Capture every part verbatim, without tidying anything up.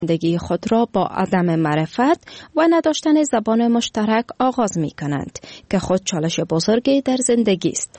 زندگی خود را با عدم معرفت و نداشتن زبان مشترک آغاز می کنند که خود چالش بزرگی در زندگی است.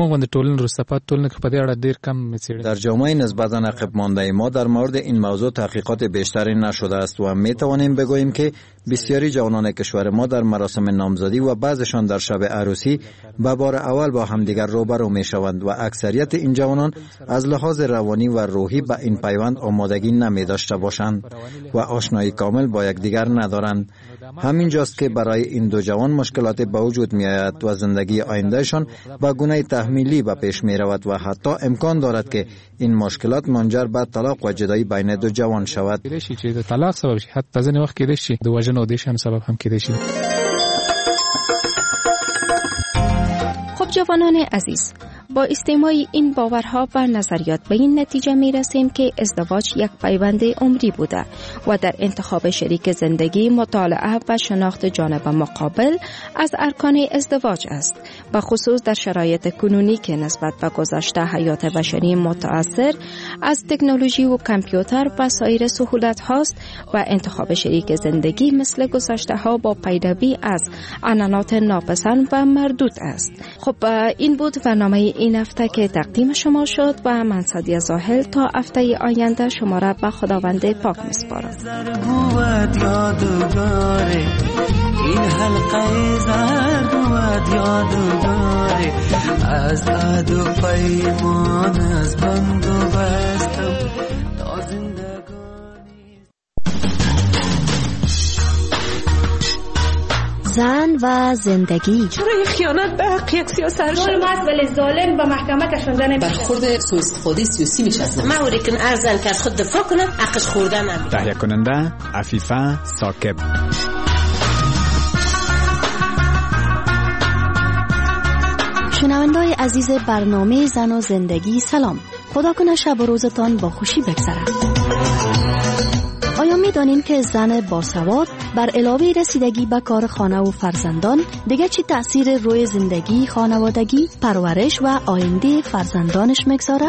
در جامعه نسبتاً عقب مانده ما در مورد این موضوع تحقیقات بیشتری نشده است و می توانیم بگوییم که بسیاری جوانان کشور ما در مراسم نامزدی و بعضشان در شب عروسی به بار اول با همدیگر روبرو می شوند و اکثریت این جوانان از لحاظ روانی و روحی به این پیوند آمادگی نمی داشته باشند و آشنایی کامل با یکدیگر ندارند. همین جاست که برای این دو جوان مشکلات به وجود می آید و زندگی آیندهشان به گونه تحمیلی به پیش می رود و حتی امکان دارد که این مشکلات منجر به طلاق و جدایی بین دو جوان شود. طلاق سبب شي حتی ځنې وخت کېدای شي د وژنو د شان سبب هم کېدای شي. خب جوانان عزیز، با استماع این باورها و نظریات به این نتیجه می رسیم که ازدواج یک پیوند عمری بوده و در انتخاب شریک زندگی مطالعه و شناخت جانب مقابل از ارکان ازدواج است، و خصوص در شرایط کنونی که نسبت به گذشته حیات بشری متأثر از تکنولوژی و کامپیوتر و سایر سهولت هاست و انتخاب شریک زندگی مثل گذشته ها با پیروی از عنعنات ناپسند و مردود است. خب این بود برنامه این هفته که تقدیم شما شد و من سادیه زاهل تا هفته آینده شما را به خداوند پاک میسپارم. این حلقه زرد و یادگاره از عهد و پیمان از بند و بستم تا زندگانی. زن و زندگی. چرا این خیانت به حق یک سیاست ظلم است ولی ظالم به محکمه کشونده نمیشه. برخورد سوء استفاده سیاسی میشه از ما اوری کن ارزن که از خود دفاع کنه حقش خورده نمیشه. تهیه کننده عفیفه ثاقب. شنونده‌های عزیز برنامه زن و زندگی، سلام. خدا کنه شب و روزتان با خوشی بگذره. آیا می دانین که زن باسواد بر علاوه رسیدگی به کار خانه و فرزندان دیگه چی تأثیر روی زندگی، خانوادگی، پرورش و آینده فرزندانش میگذاره؟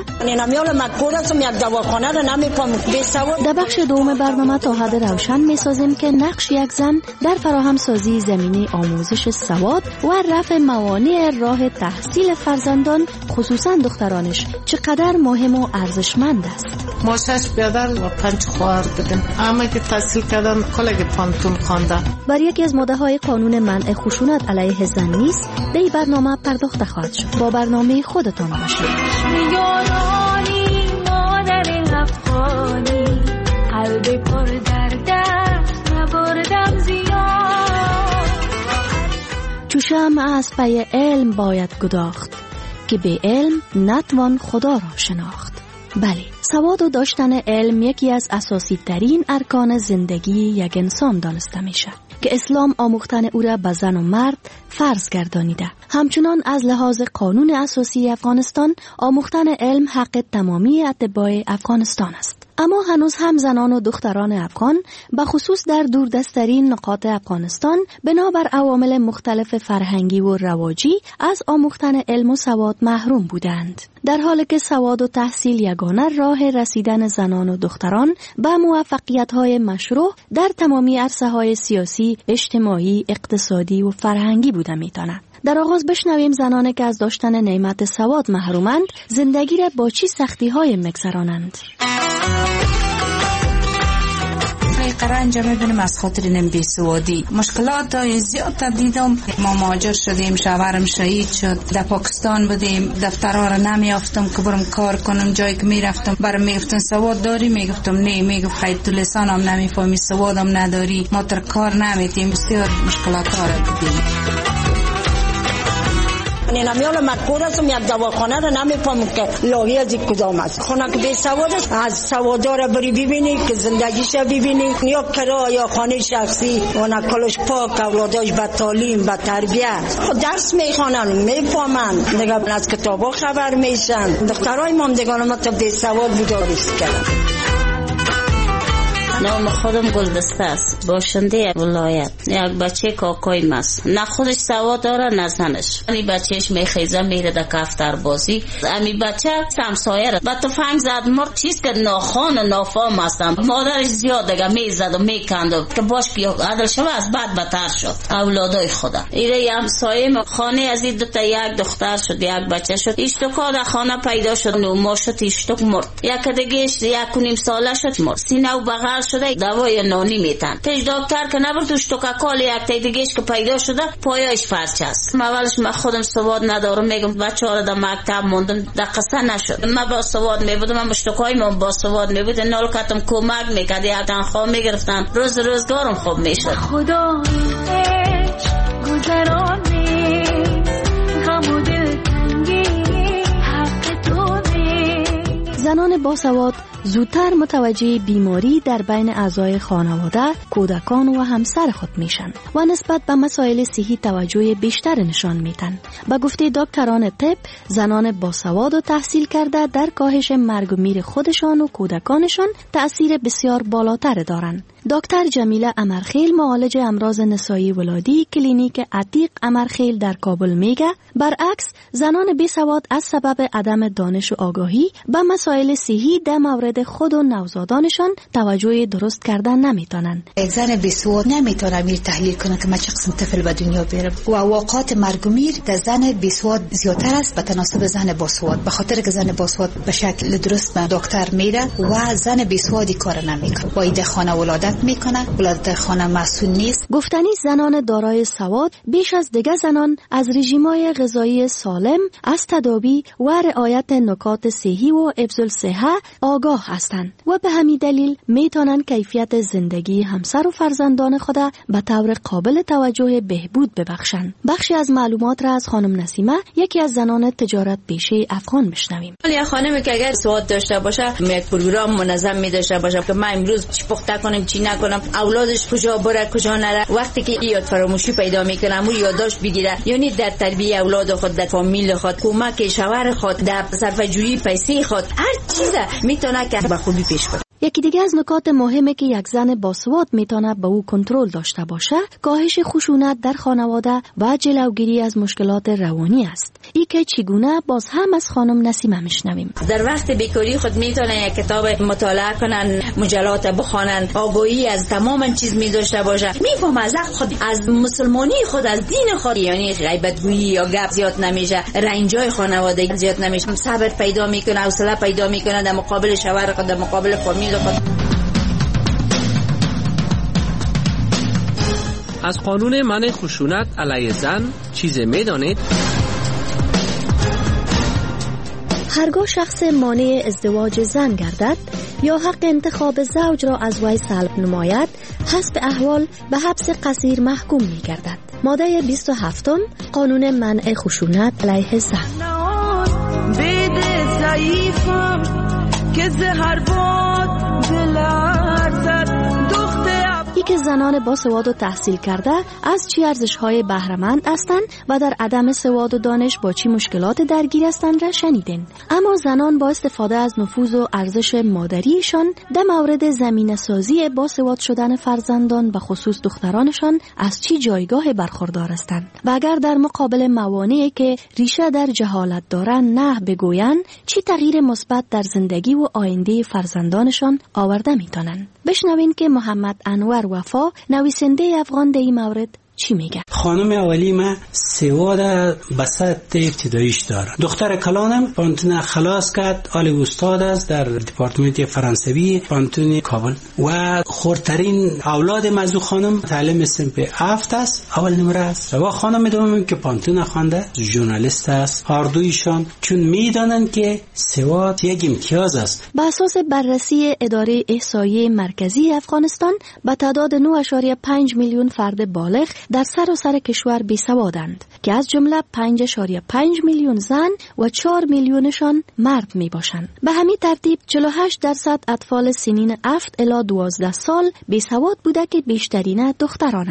در بخش دوم برنامه تا حد روشن میسازیم که نقش یک زن در فراهم سازی زمینه آموزش سواد و رفع موانع راه تحصیل فرزندان خصوصا دخترانش چقدر مهم و ارزشمند است. ما شش برادر و پنج خواهر بودیم. همه که تحصیل کردن کلگ پانتون خواندن. بر یکی از ماده‌های قانون منع خشونت علیه زن نیست به این برنامه پرداخته خواهد شد. با برنامه خودتان باشید. یارانی مادر افغانی قلب پر درد نبردم زیاد. چوشم از پی علم باید گداخت که به علم نتوان خدا را شناخت. بله، سواد و داشتن علم یکی از اساسی ترین ارکان زندگی یک انسان دانسته میشه که اسلام آموختن او را به زن و مرد فرض گردانیده. همچنان از لحاظ قانون اساسی افغانستان آموختن علم حق تمامی اتباع افغانستان است. اما هنوز هم زنان و دختران افغان به خصوص در دوردستترین نقاط افغانستان بنابر عوامل مختلف فرهنگی و رواجی از آموختن علم و سواد محروم بودند، در حالی که سواد و تحصیل یگانه راه رسیدن زنان و دختران به موفقیت‌های مشروع در تمامی عرصه‌های سیاسی، اجتماعی، اقتصادی و فرهنگی بوده می‌تواند. در آغاز بشنویم زنانی که از داشتن نعمت سواد محرومند زندگی را با چی سختی‌های می‌گذرانند. قرنج میبینیم از خاطر نم بیسوادی مشکلات های زیاد دیدم. ما مهاجر شدیم، شوهرم شهید شد، در پاکستان بودیم، دفترها را نمیافتم که برم کار کنم. جایی که میرفتم برام میگفتن سواد داری؟ میگفتم نه. میگفت خیلی تو لسانم نمیفهمی، سوادم نداری، ما تر کار نمیتیم. بسیار مشکلات ها را دیدیم. نمیال مدکور هستم، یک دواخانه رو نمیفهمم که لاغی از این کدام است. خونه که بی سواد است، از سوادار بری ببینی که زندگیش ببینی، یا کرا یا خانه شخصی و نکلش پاک، اولاداش به تعلیم به تربیت درس میخوانن، میفهمن، دیگه از کتابا خبر میشن. دخترای مامدگان ما تا بی سواد بودارست کردن. نام خودم گلدسته است، باشنده ولایت. یک بچه کاکای ماست، نه خودش سواد داره نه زنش. این بچهش میخیزه میره در کفتر بازی. امی بچه همسایه را با تفنگ زد مرد. چیز که ناخوان و نافام هستم. مادرش زیاد دیگه میزد و میکند که باش که عدل شوه از بعد بدتر شد. اولادای خدا ایره همسایه خانه از این دوتا یک دختر شد، یک بچه شد. اشتکا در خانه پیدا شد، نو ما شد اشتک مرد. یک دیگهش یک و نیم ساله شد مرد. سینه و بغل شده دوای نانی میتن. پیش دکتر که نبرد اشتکا کال یک تا دیگهش که پیدا شده پایش فرچه است. اولش من خودم سواد ندارم، میگم بچه ها را در مکتب موندم، در قصه نشد. من با سواد میبودم، من اشتکای من با سواد میبود. نال کتم کمک میکرد، یک تنخواه میگرفتن، روز روزگارم خوب میشد. خدا گذران غم و دلتنگی حق تو نیست. زنان باسواد زودتر متوجه بیماری در بین اعضای خانواده، کودکان و همسر خود میشن و نسبت به مسائل صحی توجه بیشتر نشان میدن. به گفته دکتران طب، زنان باسواد و تحصیل کرده در کاهش مرگ و میر خودشان و کودکانشان تأثیر بسیار بالاتر دارند. دکتر جمیله امرخیل، معالج امراض نسایی ولادی کلینیک عتیق امرخیل در کابل میگه برعکس زنان بیسواد از سبب عدم دانش و آگاهی به مسائل صحی در مورد خود و نوزادانشان توجه درست کردن نمیتونن. زن بیسواد نمیتونه میر تحلیل کنه که ما چه قسم طفل به دنیا بیارم و واقعات مرگ و میر در زن بیسواد زیادتر است به تناسب زن باسواد، به خاطر که زن باسواد به شکل درست به دکتر میره و زن بیسوادی کار نمیکنه. با ایده خانه ولادت میکنه، ولادت خانه مسئول نیست. گفتنی زنان دارای سواد بیش از دیگر زنان از رژیم‌های غذایی سالم، از تداوی و رعایت نکات صحی و حفظ الصحه آگاه هستند و به همین دلیل میتونن کیفیت زندگی همسر و فرزندان خود به طور قابل توجه بهبود ببخشند. بخشی از معلومات را از خانم نسیمه، یکی از زنان تجارت پیشه افغان میشنویم. یه خانمی که اگر سواد داشته باشه، یک پروگرام منظم می داشته باشه که ما امروز چی پخته کنیم چی نکنم، اولادش کجا بره کجا نره، وقتی که یاد فراموشی پیدا میکنه اون یادداشت بگیره، یعنی در تربیت اولاد خود، در فامیل خود، کمک شوهر خود، در صرفه‌جویی پیسه خود، هر چیز میتونه که به خوبی پیش بره. یکی دیگه از نکات مهمه که یک زن باسواد میتونه به او کنترل داشته باشه، کاهش خشونت در خانواده و جلوگیری از مشکلات روانی است. ای که چگونه باز هم از خانم نسیمه میشنویم. در وقت بیکاری خود میتونه یک کتاب مطالعه کنن، مجلات بخونن، آگاهی از تمام چیز می‌داشته باشه، میفهمه از خود، از مسلمانی خود، از دین خود، یعنی غیبتگویی یا گپ زیاد نمیشه، رنجای خانواده زیاد نمیشه، صبر پیدا میکنه، حوصله پیدا میکنه در مقابل شوهر خود، در مقابل فامیل خود. از قانون منع خشونت علیه زن چیزی میدانید؟ هرگاه شخص مانع ازدواج زن گردد یا حق انتخاب زوج را از وی سلب نماید، حسب احوال به حبس قصیر محکوم می گردد. ماده بیست و هفت قانون منع خشونت علیه زن. بده ضعیفم که زهر باد دلرزد ای که زنان با سواد و تحصیل کرده از چی ارزش‌های بهره‌مند هستند و در عدم سواد و دانش با چی مشکلات درگیر هستند را شنیدین. اما زنان با استفاده از نفوذ و ارزش مادریشان در مورد زمینه‌سازی با سواد شدن فرزندان، به خصوص دخترانشان، از چی جایگاه برخوردار هستند و اگر در مقابل موانعی که ریشه در جهالت دارند نه بگویند، چی تغییر مثبت در زندگی و آینده فرزندانشان آورده میتونند. بشنوین که محمد انور وفا، نویسنده افغان در این مورد، چی میگه؟ خانم اولی ما سواد بسط ابتداییش داره. دختر کلانم پانتون خلاص کرد، آل استاد است در دپارتمنت فرانسوی پانتون کابل و خردترین اولاد مزو خانم تعلیم سنپ هفت است، اول نمره است. و خانم دوم که پانتون خوانده ژورنالیست است. هر دویشان چون میدانن که سواد یک امتیاز است. به اساس بررسی اداره احصایه مرکزی افغانستان، به تعداد نه و پنج میلیون فرد بالغ در سراسر کشور بیسوادند که از جمله پنج و پنج میلیون زن و چهار میلیونشان مرد می باشند. به همین ترتیب چهل و هشت درصد اطفال سنین هفت الی دوازده سال بیسواد بوده که بیشترین دخترانند.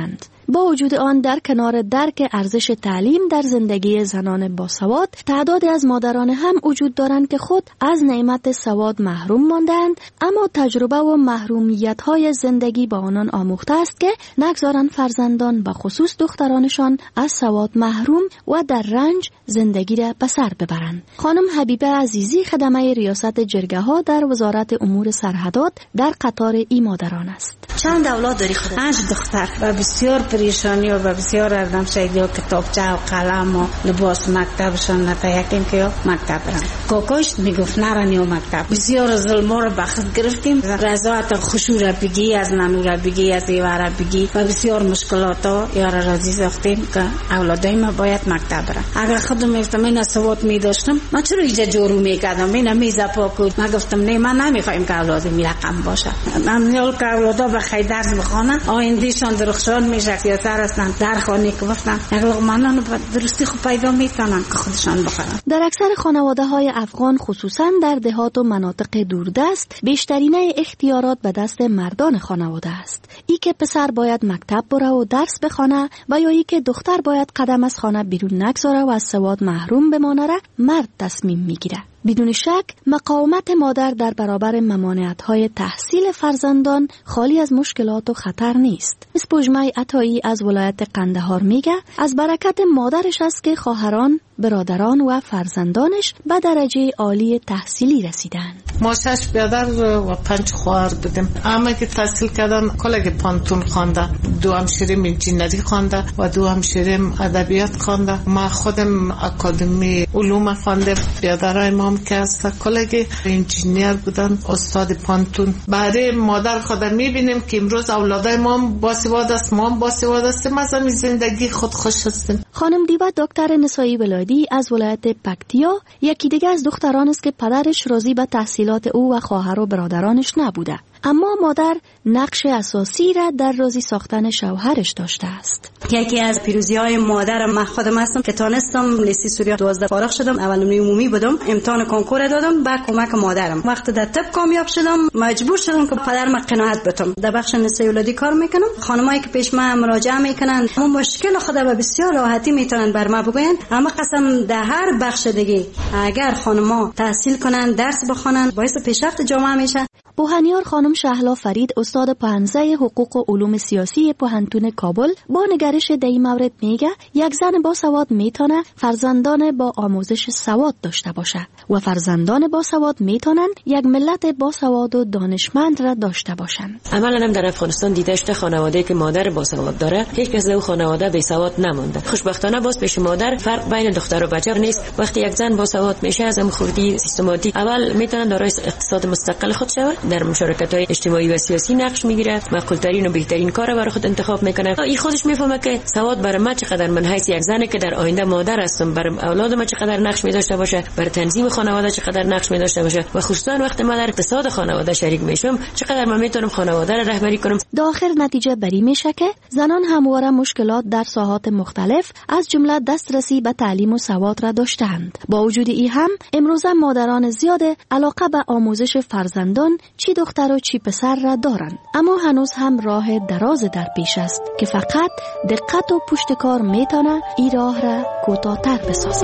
با وجود آن در کنار درک ارزش تعلیم در زندگی زنان باسواد، تعدادی از مادران هم وجود دارند که خود از نعمت سواد محروم ماندند، اما تجربه و محرومیت‌های زندگی با آنان آموخته است که نگذارند فرزندان و خصوص دخترانشان از سواد محروم و در رنج زندگی را به سر ببرند. خانم حبیبه عزیزی خدمه ریاست جرگه ها در وزارت امور سرحدات در قطار ای مادران است. چند اولاد داری خودت؟ پنج دختر و بسیار پریشانی و بسیار اردم شایدی و کتابچه و قلم و لباس مکتبشان نتایکیم که مکتب برم. کاکاش میگفت نرانی و مکتب. بسیار ظلم را بخت گرفتیم. رضایت خوشو را بگی، از ننو را بگی، از ایوه را بگی و بسیار مشکلات ها یار راضی ساختیم که اولادای ما باید مکتب برم. اگر خودم میفتم این سواد میداشتم، من چرا اینجا جورو میکردم؟ این میزا پاکود. من گفتم نه، من نمیخوایم که اولادم میرقم باشه. من میال که اولادا بخیر درس بخوانن، آیندهشان درخشان میشه، سیاستر هستن. در خانه که گفتن یک لقمه درستی خوب پیدا میکنن که خودشان بخورن. در اکثر خانواده های افغان خصوصا در دهات و مناطق دوردست بیشترین اختیارات به دست مردان خانواده است. ای که پسر باید مکتب بره و درس بخونه و یا ای که دختر باید قدم از خانه بیرون نگذاره و از سواد محروم بمانه را مرد تصمیم میگیره. بدون شک مقاومت مادر در برابر ممانعت‌های تحصیل فرزندان خالی از مشکلات و خطر نیست. اسپوجمای عطایی از ولایت قندهار میگه از برکت مادرش است که خواهران، برادران و فرزندانش به درجه عالی تحصیلی رسیدند. ما شش برادر و پنج خواهر بودیم. همه که تحصیل کردن کلگ پانتون خوانده، دو همشیریم انجینری خوانده و دو همشیریم ادبیات خوانده. ما خودم اکادمی علوم خوانده. برادرای ما که هست کلگ انجینیر بودن، استاد پانتون. برای مادر خودم میبینیم که امروز اولادای ما باسواد است، ما باسواد هستیم، از همین زندگی خود خوش هستیم. خانم دیبا دکتر نسایی ولادی از ولایت پکتیا یکی دیگه از دختران است که پدرش راضی به تحصیلات او و خواهر و برادرانش نبوده، اما مادر نقش اساسی را در راضی ساختن شوهرش داشته است. یکی از پیروزی‌های مادر من خودم هستم که تانستم لیستی سوریا دوازده فارغ شدم. اول نمره عمومی بودم، امتحان کنکور دادم با کمک مادرم. وقتی در طب کامیاب شدم مجبور شدم که پدرم قناعت بتم. در بخش نسای ولادی کار میکنم. خانمایی که پیش من مراجعه میکنن اما مشکل خود به بسیار راحتی میتونن بر ما بگوین. اما قسم در هر بخش دیگه اگر خانم‌ها تحصیل کنن، درس بخونن، باعث پیشرفت جامعه میشه. بوهنیار خانم شهلا فرید استاد پانزده حقوق و علوم سیاسی پوهنتون کابل با نگرش در این مورد میگه یک زن با سواد میتونه فرزندان با آموزش سواد داشته باشه و فرزندان با سواد میتونن یک ملت با سواد و دانشمند را داشته باشن. عملاً هم در افغانستان دیده شده خانواده که مادر با سواد داره هیچ کس او خانواده بی سواد نمونده. خوشبختانه باز پیش مادر فرق بین دختر و بچه نیست. وقتی یک زن با سواد میشه از هم خوردی سیستماتیک اول میتونن دارای اقتصاد مستقل خود شود، در مشارکت‌های اجتماعی و سیاسی نقش میگیره، معقول‌ترین و بهترین کار برای خود انتخاب میکنه. این خودش میفهمه که سواد برای من چقدر من حیث یک زنی که در آینده مادر هستم، برای اولاد من چقدر نقش می‌داشته باشه، برای تنظیم خانواده چقدر نقش می‌داشته باشه و خصوصا وقتی من در اقتصاد خانواده شریک میشم چقدر من میتونم خانواده را رهبری کنم. در آخر نتیجه بری میشه که زنان همواره مشکلات در ساحات مختلف از جمله دسترسی به تعلیم و سواد را داشتند. با وجود این هم امروزه مادران زیاد علاقه به آموزش فرزندان چی دختر و چی پسر را دارند، اما هنوز هم راه دراز در پیش است که فقط دقت و پشتکار میتونه این راه را کوتاه‌تر بسازه.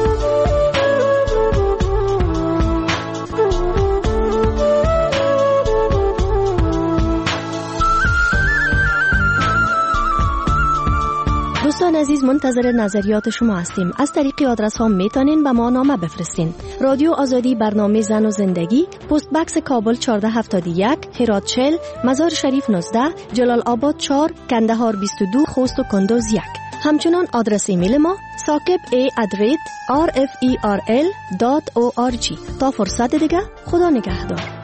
دوستان عزیز منتظر نظریات شما هستیم. از طریق آدرس ها میتونین به ما نامه بفرستین. رادیو آزادی برنامه زن و زندگی، پست بکس کابل چهارده هفتاد و یک، هرات چهل، مزار شریف نوزده، جلال آباد چهار، کندهار بیست و دو، خوست و کندوز یک. همچنان آدرس ایمیل ما ساکب ای ادریت آر اف ای آر ال دات او آر جی. تا فرصت دیگه خدا نگهدار.